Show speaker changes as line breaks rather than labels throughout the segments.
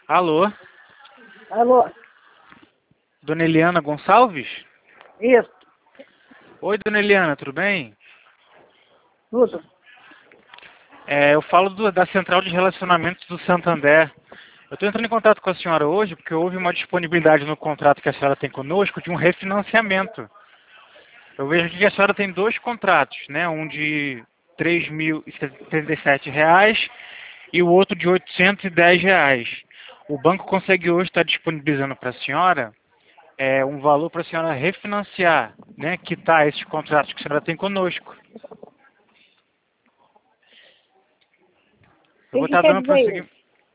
Alô,
Alô,
Dona Eliana Gonçalves?
isso,
Oi, Dona Eliana, tudo bem?
tudo.
Eu falo da Central de Relacionamentos do Santander. Eu estou entrando em contato com a senhora hoje porque houve uma disponibilidade no contrato que a senhora tem conosco de um refinanciamento. Eu vejo aqui que a senhora tem dois contratos, né? Um de R$ 3.077 e o outro de R$ 810. O banco consegue hoje estar disponibilizando para a senhora um valor para a senhora refinanciar, né? Quitar esses contratos que a senhora tem conosco. Eu vou
O que
estar
quer
dando
dizer
prosseguimento.
isso?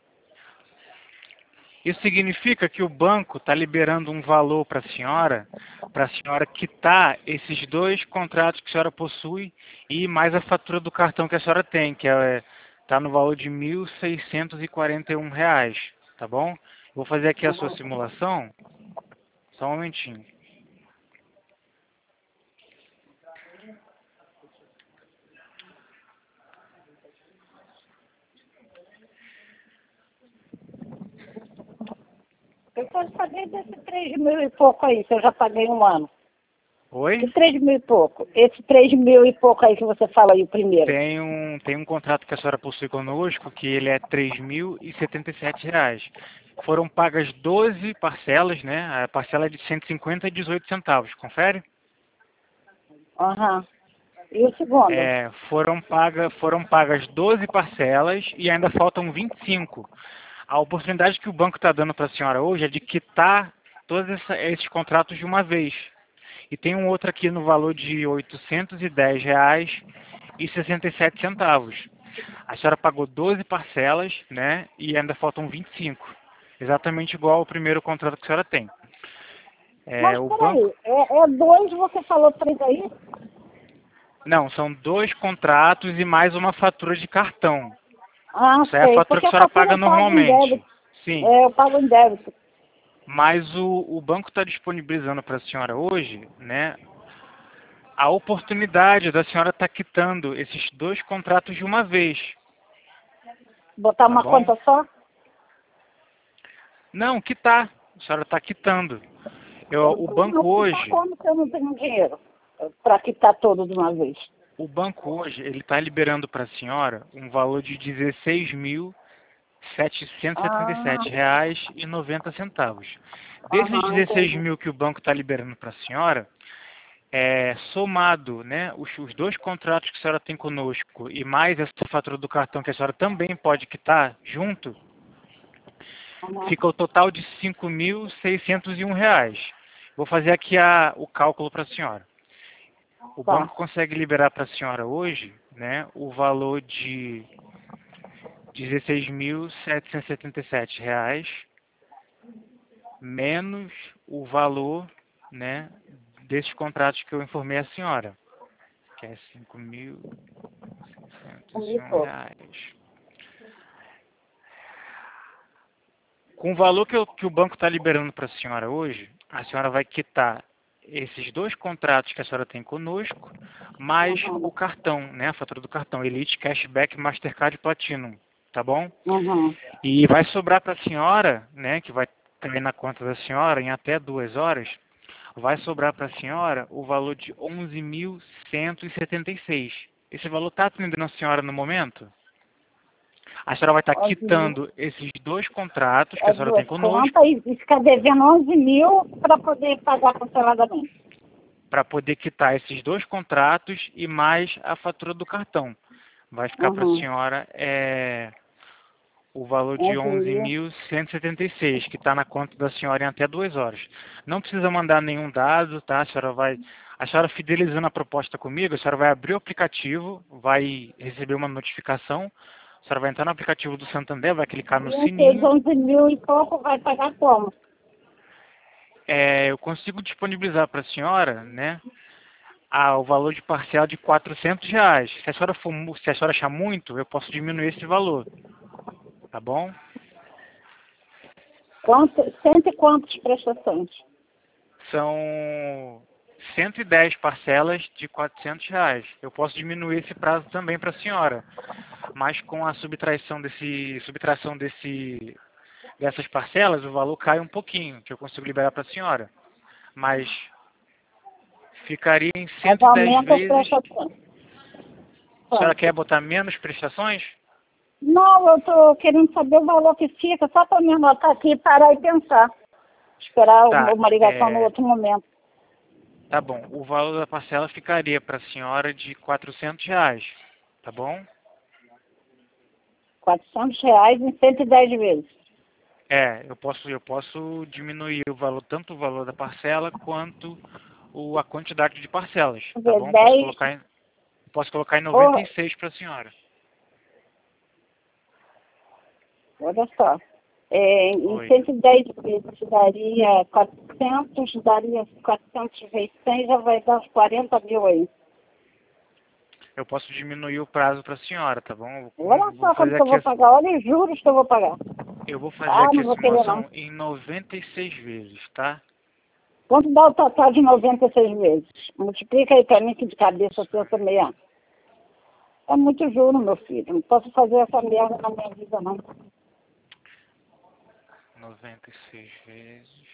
Isso significa que o banco está liberando um valor para a senhora quitar esses dois contratos que a senhora possui e mais a fatura do cartão que a senhora tem, que está no valor de R$ 1.641, tá bom? Vou fazer aqui a sua simulação, só um momentinho.
Eu quero saber desse 3.000 e pouco aí, que eu já paguei um ano. Que
Oi?
3.000 e pouco? Esse 3.000 e pouco aí que você fala aí, o primeiro.
Tem um contrato que a senhora possui conosco, que ele é R$ 3.077. Foram pagas 12 parcelas, né? A parcela é de 150 e 18 centavos. Confere?
Aham. E o segundo?
Foram pagas 12 parcelas e ainda faltam 25. A oportunidade que o banco está dando para a senhora hoje é de quitar todos esses contratos de uma vez. E tem um outro aqui no valor de R$ 810,67. A senhora pagou 12 parcelas, né? E ainda faltam 25. Exatamente igual ao primeiro contrato que a senhora tem.
Mas
O banco.
peraí, é dois, você falou três aí?
Não, são dois contratos e mais uma fatura de cartão.
Ah,
Isso é a
sei,
fatura
porque
que a
a
senhora
fatura
paga
eu pago em
normalmente.
débito.
Sim.
É, eu pago em débito.
Mas o banco está disponibilizando para a senhora hoje, né, a oportunidade da senhora estar quitando esses dois contratos de uma vez,
Botar
tá
uma
bom?
conta só?
Não, quitar. A senhora está quitando. O banco
Mas quitar
hoje,
como se eu não tenho dinheiro? Para quitar todo de uma vez.
ele está liberando para a senhora um valor de
Ah,
R$ 16.777,90. Desses
aham,
16
entendi.
mil que o banco está liberando para a senhora, somado, né, os dois contratos que a senhora tem conosco e mais essa fatura do cartão que a senhora também pode quitar junto,
Aham,
fica o total de R$ 5.601. Vou fazer aqui o cálculo para a senhora. O
tá.
banco consegue liberar para a senhora hoje, né, o valor de R$ 16.777 menos o valor, né, desses contratos que eu informei a senhora, que é
E pouco.
R$ 5.601. Com o valor que o banco está liberando para a senhora hoje, a senhora vai quitar esses dois contratos que a senhora tem conosco, mais
Aham,
o cartão, né, a fatura do cartão, Elite Cashback Mastercard Platinum, tá bom?
aham.
E vai sobrar para a senhora, né, que vai cair na conta da senhora em até 2 horas, vai sobrar para a senhora o valor de 11.176. Esse valor está atendendo a senhora no momento? A senhora vai estar
11 mil.
quitando esses dois contratos que
É
a senhora tem
duas
conosco
contas e ficar devendo 11 mil para poder pagar parceladamente.
para poder quitar esses dois contratos e mais a fatura do cartão. Vai ficar para a
Uhum.
senhora o valor de
11 mil.
11.176, que está na conta da senhora em até 2 horas. Não precisa mandar nenhum dado, tá? A senhora fidelizando a proposta comigo, a senhora vai abrir o aplicativo, vai receber uma notificação, a senhora vai entrar no aplicativo do Santander, vai clicar no
E esses
sininho.
11 mil e pouco vai pagar como?
Eu consigo disponibilizar para a senhora, né, o valor de parcial de R$ 400. Se a senhora achar muito, eu posso diminuir esse valor, tá bom?
Cento e quantas prestações?
São 110 parcelas de R$ 400. Eu posso diminuir esse prazo também para a senhora, mas com a subtração dessas parcelas, o valor cai um pouquinho, que eu consigo liberar para a senhora. Mas ficaria em
Mas
110
aumenta as
vezes.
prestações.
A senhora quer botar menos prestações?
Não, eu tô querendo saber o valor que fica, só para me anotar aqui e parar e pensar. Esperar
Tá,
uma ligação no outro momento.
tá bom. O valor da parcela ficaria para a senhora de R$ 400, tá bom?
R$ 400 em 110 vezes.
Eu posso diminuir o valor, tanto o valor da parcela quanto a quantidade de parcelas,
Quer
tá
dizer,
bom?
10...
Posso colocar em
Oh,
96 para a senhora.
olha só. Em
Oi.
110 vezes daria 400 vezes 100, já vai dar uns 40 mil aí.
Eu posso diminuir o prazo para a senhora, tá bom?
Olha
Vou
só quanto
fazer
que eu
aqui,
vou pagar, olha os juros que eu vou pagar.
eu vou fazer
Ah,
aqui
não
a
vou querer não.
simulação em 96 vezes, tá?
Quanto dá o total de 96 vezes? Multiplica aí pra mim que de cabeça eu também. É muito juro, meu filho. Não posso fazer essa merda na minha vida, não.
96 vezes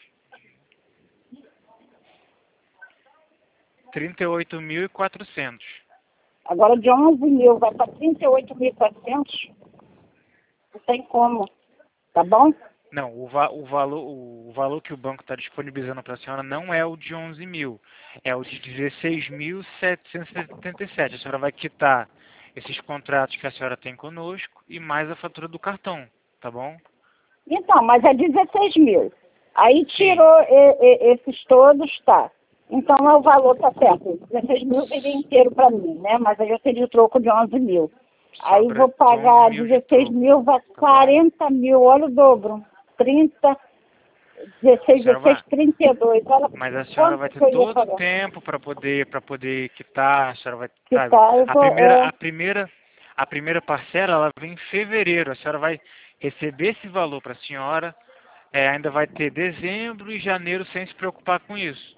38.400.
Agora de 11 mil vai para 38.400. Não tem como. Tá bom?
Não, o valor que o banco está disponibilizando para a senhora não é o de 11 mil, é o de 16.777. A senhora vai quitar esses contratos que a senhora tem conosco e mais a fatura do cartão, tá bom?
Então, mas é 16 mil. Aí tirou esses todos, tá. Então o valor tá certo. 16 mil seria inteiro para mim, né? Mas aí eu teria o troco de 11 mil. Aí
Sobra
vou pagar
11 mil de
16
troco,
mil, vai
tá bom?
40 mil, olha o dobro. 30, 16,
A senhora vai,
16, 32. Olha
mas a senhora vai
quanto
ter
que eu ia
todo o
pagar.
tempo para poder quitar, a senhora vai,
Que
sabe?
tá, eu vou,
A primeira parcela ela vem em fevereiro. A senhora vai receber esse valor para a senhora. Ainda vai ter dezembro e janeiro sem se preocupar com isso.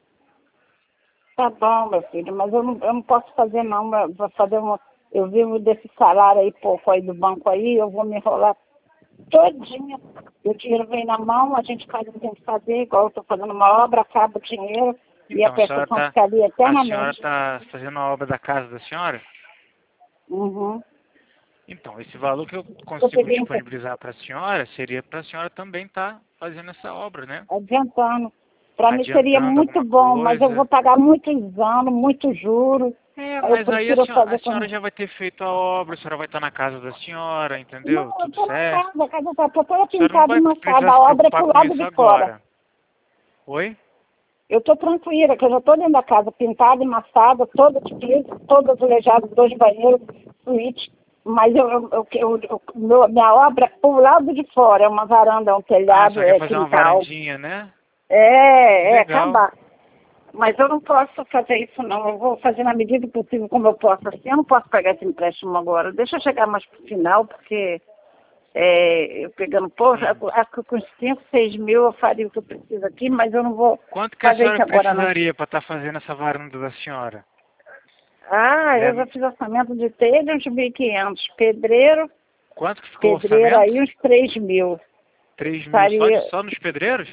tá bom, meu filho, mas eu não posso fazer não, eu vou fazer eu vivo desse salário aí pouco aí do banco aí, eu vou me enrolar todinha. O dinheiro vem na mão, a gente faz o que tem que fazer, igual eu estou fazendo uma obra, acaba o dinheiro e a
Então,
prestação fica ali
a senhora
eternamente.
está fazendo a obra da casa da senhora?
Uhum.
Então, esse valor que eu
Eu
consigo
peguei
disponibilizar para a senhora seria para a senhora também estar fazendo essa obra, né?
adiantando. Para mim seria
Adiantando
muito
alguma
bom, mas eu vou
coisa.
pagar muitos anos, muito juro. Eu
Mas aí a
prefiro
senhora, a
fazer
senhora
com...
já vai ter feito a obra, a senhora vai estar na casa da senhora,
Não,
entendeu?
eu
Tudo
estou na
certo.
casa, a casa está toda
A senhora não
pintada e
vai
massada,
precisar se
a obra é
preocupar
pro
com
lado
isso
de fora.
agora. Oi?
Eu estou tranquila, que eu já estou dentro da casa, pintada, emassada, toda de piso, toda azulejada, 2 banheiros, suíte. Mas minha obra é pro lado de fora, é uma varanda, é um
Ah, a
telhado,
senhora quer
é
fazer uma
quintal.
varandinha, né?
É
Legal.
acabar. Mas eu não posso fazer isso não, eu vou fazer na medida do possível como eu posso. Assim, eu não posso pegar esse empréstimo agora. Deixa eu chegar mais pro final, porque eu pegando, porra,
Sim.
acho que com uns 5, 6 mil eu faria o que eu preciso aqui, mas eu não vou
Quanto que a
fazer
senhora
isso agora não.
precisaria para estar fazendo essa varanda da senhora?
Ah, eu
É,
já fiz orçamento de telha, uns 1.500.
quanto que ficou o
Pedreiro
orçamento?
aí uns 3 mil.
3 mil
Faria,
só nos pedreiros?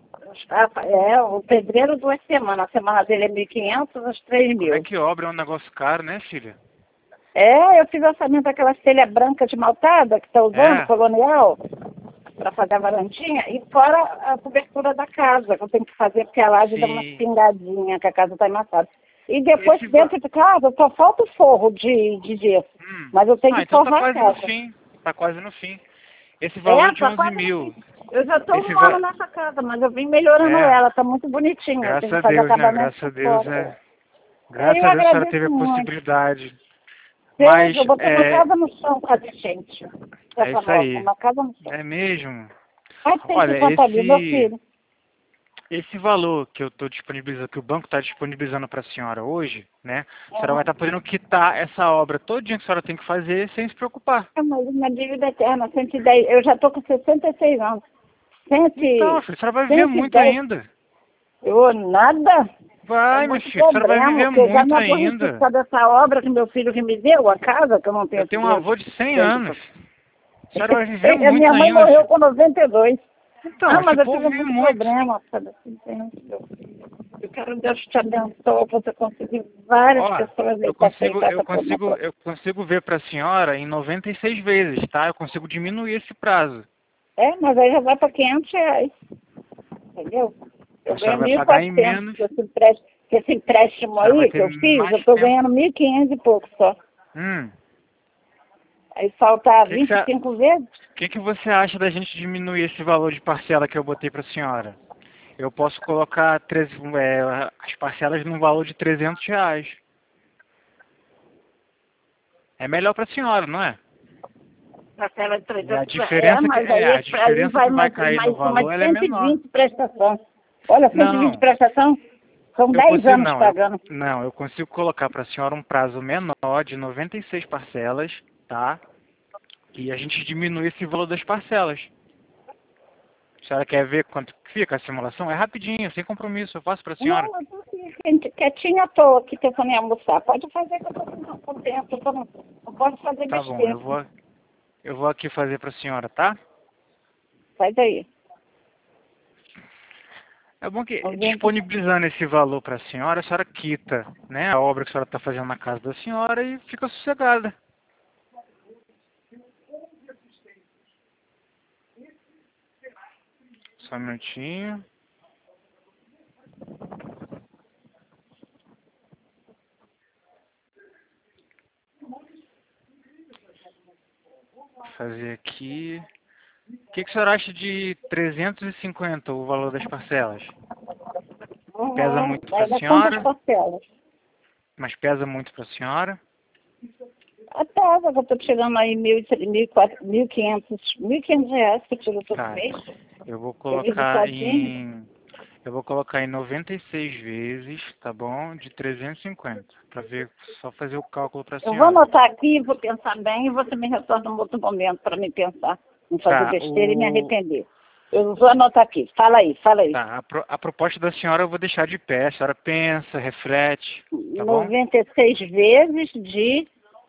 o pedreiro 2 semanas. A semana dele é 1.500, uns 3
Como é
mil.
que obra é um negócio caro, né, filha?
Eu fiz orçamento daquelas telhas brancas de maltada que está usando,
É,
colonial, para fazer a varandinha, e fora a cobertura da casa, que eu tenho que fazer, porque a laje dá uma
sim.
pingadinha, que a casa está amassada. E depois,
Esse va...
dentro de casa, só falta o forro de gesso. Mas eu tenho que
Então tá
forrar a
quase no
casa.
fim. Tá quase no fim. Esse valor de
Tá
11
quase no fim.
mil.
Eu já estou
Esse
um ano
va...
nessa casa, mas eu vim melhorando
É,
ela, está muito bonitinha. Eu
graças
tenho que
a
fazer
Deus, né?
acabamento
Graças a
por
Deus,
fora.
Graças
Eu
a Deus a senhora teve
agradeço
a
muito.
possibilidade. Mas,
Veja, eu botei uma casa no chão com a gente.
é
Essa
isso
nova,
aí.
uma casa no chão.
É mesmo.
Mais de
Olha,
150 mil, meu filho.
esse valor que eu estou disponibilizando, que o banco está disponibilizando para a senhora hoje, né? A senhora vai
Uhum.
estar podendo quitar essa obra todinha que a senhora tem que fazer sem se preocupar.
É uma dívida eterna, 110. Eu já estou com 66 anos.
Então, filho, a senhora vai viver muito
110.
ainda.
Eu nada. É
Vai, meu
muito
filho, a senhora vai
problema,
viver
porque eu já me
muito
aborreci por
ainda.
causa dessa obra que meu filho que me deu, a casa, que eu não
Eu
tenho
tenho um
dinheiro
avô de 100
suficiente.
anos. A senhora vai viver
A minha
muito
mãe
ainda.
morreu com 92.
Então,
Ah, mas
esse
eu
povo
tive
vive
muito
muito.
problema, sabe assim, entendeu? Eu quero Deus te abençoe, você conseguir várias
Ó,
pessoas aí
eu
para
consigo,
aceitar
eu
essa
consigo,
promoção.
eu consigo ver para a senhora em 96 vezes, tá? Eu consigo diminuir esse prazo.
É, mas aí já vai para R$ 500, entendeu? Eu
A senhora
ganho
vai
mil e
pagar em
quatrocentos
menos,
com esse empréstimo
a senhora vai
aí que
ter
eu fiz,
mais
eu estou
tempo.
ganhando 1.500 e pouco só.
Hum,
Aí falta
o que, que, você,
25 vezes?
que você acha da gente diminuir esse valor de parcela que eu botei para a senhora? Eu posso colocar as parcelas num valor de R$ 300. É melhor para a senhora, não é?
Parcela de
A
300,
diferença
mas aí, aí
diferença
vai
que vai
mais,
cair no
mais uma
valor,
de
ela é menor.
120 prestação. Olha, 120
Não,
prestação, são
eu
10
consigo
anos
não,
pagando.
eu consigo colocar para a senhora um prazo menor de 96 parcelas, tá? E a gente diminui esse valor das parcelas. A senhora quer ver quanto que fica a simulação? É rapidinho, sem compromisso, eu faço para a senhora.
Não, eu tô aqui, gente, quietinha à toa aqui tentando ir almoçar. Pode fazer que eu tô contente, eu tô não posso fazer
Tá bom,
besteira.
eu vou aqui fazer para a senhora, tá?
Faz aí.
É bom que
Alguém tá-
disponibilizando esse valor para a senhora quita, né, a obra que a senhora está fazendo na casa da senhora e fica sossegada. Só um minutinho. Vou fazer aqui. O que a senhora acha de 350 o valor das parcelas? Pesa muito para a
Aí dá quantas
senhora,
parcelas?
mas pesa muito para a senhora.
Até asa que eu tô tirando aí 1.500 reais que eu tiro todo
Tá.
mês.
Eu vou
Eu vivo
colocar
sozinha.
em eu vou colocar em 96 vezes, tá bom? De 350, para ver, só fazer o cálculo para a
Eu vou
senhora.
anotar aqui, vou pensar bem e você me retorna um outro momento para me pensar, não fazer
Tá,
besteira e me arrepender. Eu vou anotar aqui. Fala aí, fala aí.
tá, a proposta da senhora eu vou deixar de pé. A senhora pensa, reflete, tá bom?
96 vezes de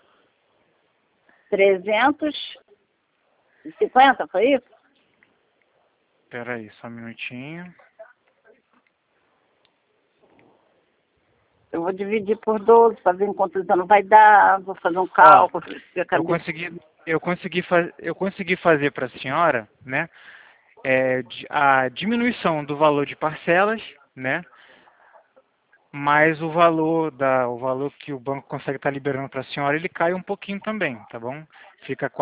350, foi isso?
Espera aí, só um minutinho.
Eu vou dividir por 12 para ver em quantos anos vai dar, vou fazer um
Ó,
cálculo.
eu consegui fazer para a senhora, né? A diminuição do valor de parcelas, né? Mas o valor que o banco consegue estar liberando para a senhora, ele cai um pouquinho também, tá bom? Fica R$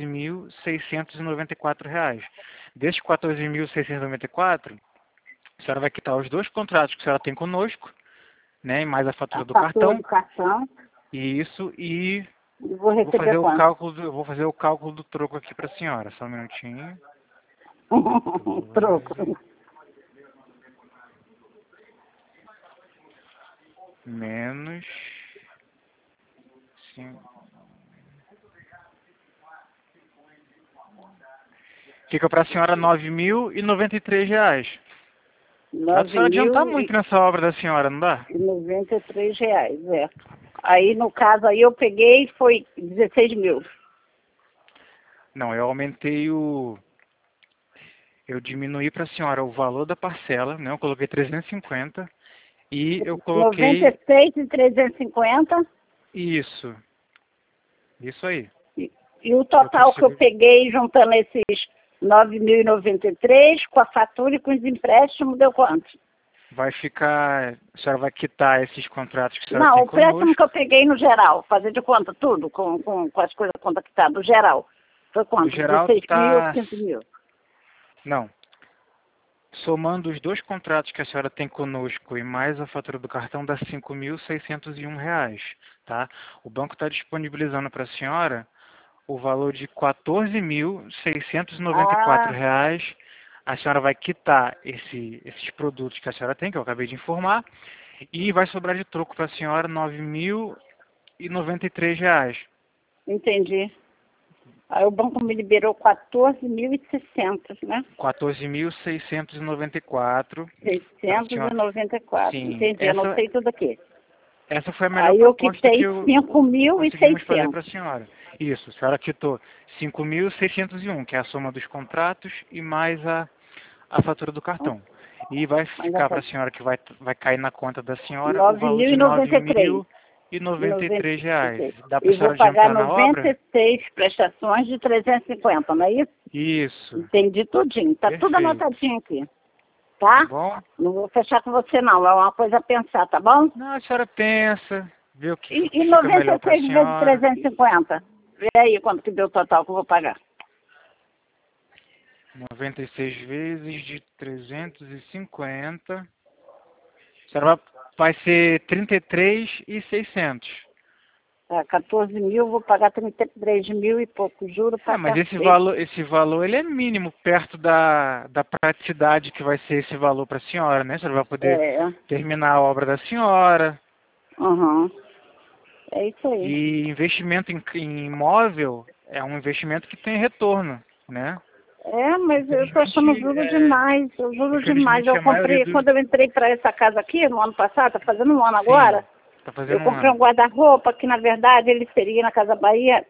14.694. Desses 14.694, a senhora vai quitar os dois contratos que a senhora tem conosco, né? E mais a
A
fatura do
fatura
cartão.
do cartão
E
e vou receber quanto?
eu vou fazer o cálculo do troco aqui para a senhora. Só um minutinho.
Troco.
Menos. Fica para a senhora R$ 9.093. Dá para a
Nove
senhora adiantar
mil
muito nessa obra da senhora, não dá?
e 93 reais, é. Aí, no caso, aí eu peguei foi 16 mil.
Não, eu aumentei o. Eu diminuí para a senhora o valor da parcela, né? Eu coloquei 350 e eu coloquei
96 e 350.
isso. Isso aí.
E o
Eu
total que eu
consigo.
peguei, juntando esses 9.093, com a fatura e com os empréstimos, deu quanto?
Vai ficar. A senhora vai quitar esses contratos que a senhora
Não,
tem
o empréstimo que
conosco.
eu peguei no geral, fazer de conta tudo, com as coisas conta que tá, do geral. Foi
Do
quanto?
geral
16 mil,
tá.
15 mil.
Não. Somando os dois contratos que a senhora tem conosco e mais a fatura do cartão, dá R$ 5.601, tá? O banco está disponibilizando para a senhora o valor de R$ 14.694.
Ah,
A senhora vai quitar esses produtos que a senhora tem, que eu acabei de informar, e vai sobrar de troco para a senhora R$ 9.093.
entendi. Aí o banco me liberou 14.600, né?
14.694 para a senhora.
694,
Sim,
entendi, anotei tudo aqui.
essa foi a melhor
Aí eu
proposta que
quitei
eu
cinco mil e
conseguimos fazer para a
seiscentos.
senhora. Isso, a senhora quitou 5.601, que é a soma dos contratos e mais a fatura do cartão. E vai
Ainda
ficar para a senhora que vai cair na conta da senhora o
nove
valor
mil
de
e noventa e três.
R$ 9.093. Dá para
E
a senhora
vou pagar
adiantar na obra?
96 prestações de 350, não é isso?
Isso,
Entendi tudinho. Tá tudo
perfeito.
anotadinho aqui,
Tá
tá?
bom?
Não vou fechar com você não, é uma coisa a pensar, tá bom?
Não, a senhora pensa, vê o que
E
fica melhor para a
96 vezes
senhora.
350? Vê aí quanto que deu o total que eu vou pagar.
96 vezes de 350. A senhora vai ser 33.600.
É, 14 mil, vou pagar 33 mil e pouco, juro pra
Mas
cacete.
esse valor ele é mínimo perto da praticidade que vai ser esse valor para a senhora, né? A senhora vai poder
É,
terminar a obra da senhora.
uhum. É isso aí.
E investimento em imóvel é um investimento que tem retorno, né?
É, mas eu tô achando
Infelizmente,
juro demais, eu juro demais.
infelizmente
Eu
a maioria
comprei,
dos...
quando eu entrei para essa casa aqui, no ano passado, tá fazendo um ano
Sim,
agora,
está
eu
fazendo um
comprei um
ano.
guarda-roupa que, na verdade, ele seria na Casa Bahia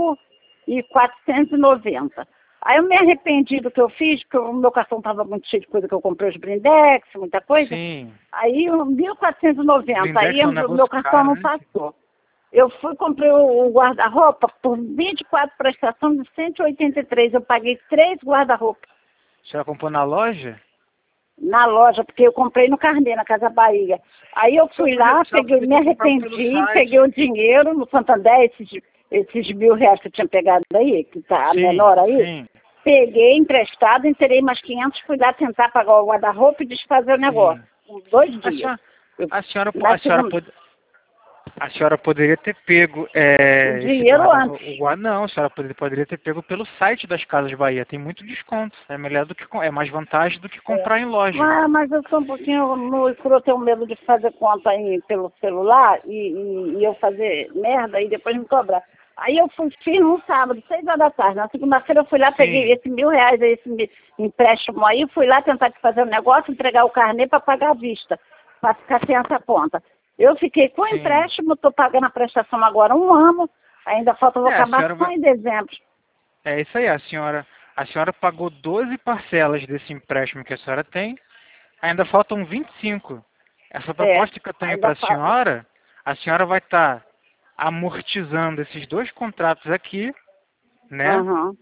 1.490. Aí eu me arrependi do que eu fiz, porque o meu cartão estava muito cheio de coisa que eu comprei, os blindex, muita coisa.
Sim,
Aí 1.490, aí
blindex é um
o meu
negócio
cartão
caro,
não
né?
passou. Eu fui, comprei o guarda-roupa por 24 prestações de 183. Eu paguei 3 guarda-roupas
A senhora comprou na loja?
na loja, porque eu comprei no Carnê, na Casa Bahia. Aí eu fui lá,
A senhora
peguei,
podia
me
ter comprado pelo
arrependi, peguei
site.
o dinheiro no Santander, esses R$ 1.000 que eu tinha pegado aí, que tá
Sim,
menor aí.
sim,
Peguei emprestado, inteirei mais 500, fui lá tentar pagar o guarda-roupa e desfazer o negócio.
sim.
Com 2
A
dias.
senhora,
Eu,
a senhora,
na segunda,
a senhora poderia ter pego
o
esse
dinheiro antes.
não, a senhora poderia ter pego pelo site das Casas Bahia. Tem muito desconto. É melhor do que é mais vantagem do que
É.
comprar em loja.
Mas eu estou um pouquinho no escuro, eu tenho medo de fazer conta aí pelo celular e eu fazer merda e depois me cobrar. Aí eu fiz no sábado, 6 horas da tarde. Na segunda-feira eu fui lá, peguei
Sim,
esse R$ 1.000, empréstimo aí, fui lá tentar fazer o negócio, entregar o carnê para pagar à vista, para ficar sem essa conta. Eu fiquei com o
sim.
empréstimo, estou pagando a prestação agora 1 ano, ainda falta, eu vou
A
acabar
senhora
só
vai,
em dezembro.
é isso aí, a senhora pagou 12 parcelas desse empréstimo que a senhora tem, ainda faltam 25. Essa
É,
proposta que eu tenho
ainda
para
falta.
a senhora vai estar amortizando esses dois contratos aqui, né?
Uhum.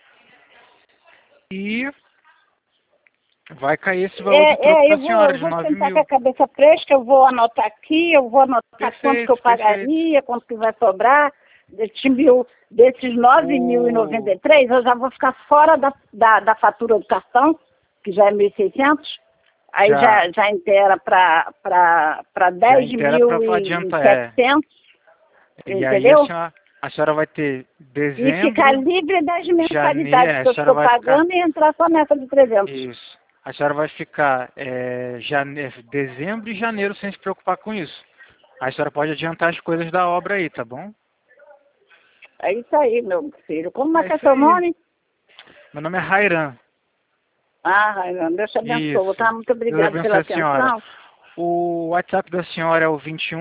E vai cair esse valor de troco para a senhora,
Eu
de
vou
9
sentar com a
mil.
cabeça fresca, eu vou anotar aqui, eu vou anotar quanto que eu
Perfeito, perfeito.
pagaria, quanto que vai sobrar, desses nove mil e noventa
O...
e três, eu já vou ficar fora da fatura do cartão, que já é 1.600, aí
Já,
já inteira para
já
dez
inteira
mil
para
e
adiantar,
setecentos,
E aí
entendeu?
a senhora vai ter
E ficar
dezembro,
livre das
janeiro,
mensalidades que
a
eu
senhora
estou
vai ficar,
pagando e entrar só nessa de 300.
isso. A senhora vai ficar dezembro e janeiro sem se preocupar com isso. Aí a senhora pode adiantar as coisas da obra aí, tá bom?
É isso aí, meu filho. Como é
É
que é
isso
seu
aí.
nome?
Meu nome é Rairan.
Ah, Raimundo, Deus te abençoe,
Isso.
tá? Muito
Deus
obrigada pela
abençoe a senhora.
atenção.
O WhatsApp da senhora é o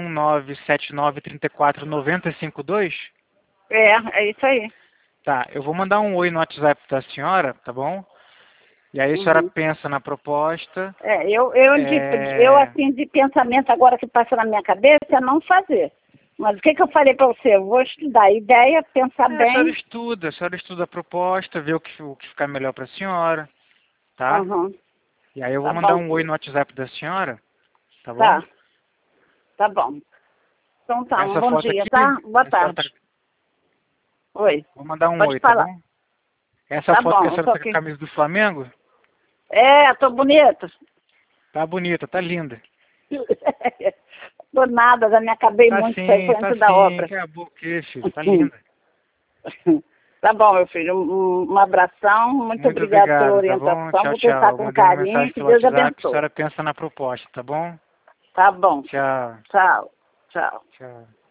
21979349052?
É isso aí.
Tá, eu vou mandar um oi no WhatsApp da senhora, tá bom? E aí a senhora
Uhum.
pensa na proposta.
Eu assim, de pensamento agora que passa na minha cabeça é não fazer. Mas o que eu falei para você? Eu vou estudar a ideia, pensar bem.
A senhora estuda a proposta, vê o que ficar melhor para a senhora, tá?
Uhum.
E aí eu vou
Tá
mandar
bom,
um oi
filho.
no WhatsApp da senhora, tá bom?
Tá, tá bom. Então tá, um
Essa
bom
foto
dia,
aqui,
tá? Boa
a senhora tá...
tarde. Oi,
Vou mandar um
pode
oi, tá
falar.
bom? Essa
Tá
foto que a
bom, eu
senhora
tô
tá com a
aqui.
camisa do Flamengo,
É, tô bonita.
tá bonita, tá linda.
Tô nada, já me acabei muito, isso aí foi
Tá
antes da
sim,
obra.
que a boca, filho, tá linda.
Tá bom, meu filho. Um abração. Muito
Muito
obrigado pela
obrigado, tá bom?
orientação.
Tchau,
Vou
tchau.
pensar
Eu
com
mandei uma
carinho.
mensagem
Que
pelo
Deus
WhatsApp, a
abençoe.
senhora pensa na proposta, tá bom?
Tá bom, filho.
Tchau,
Tchau. Tchau.
tchau.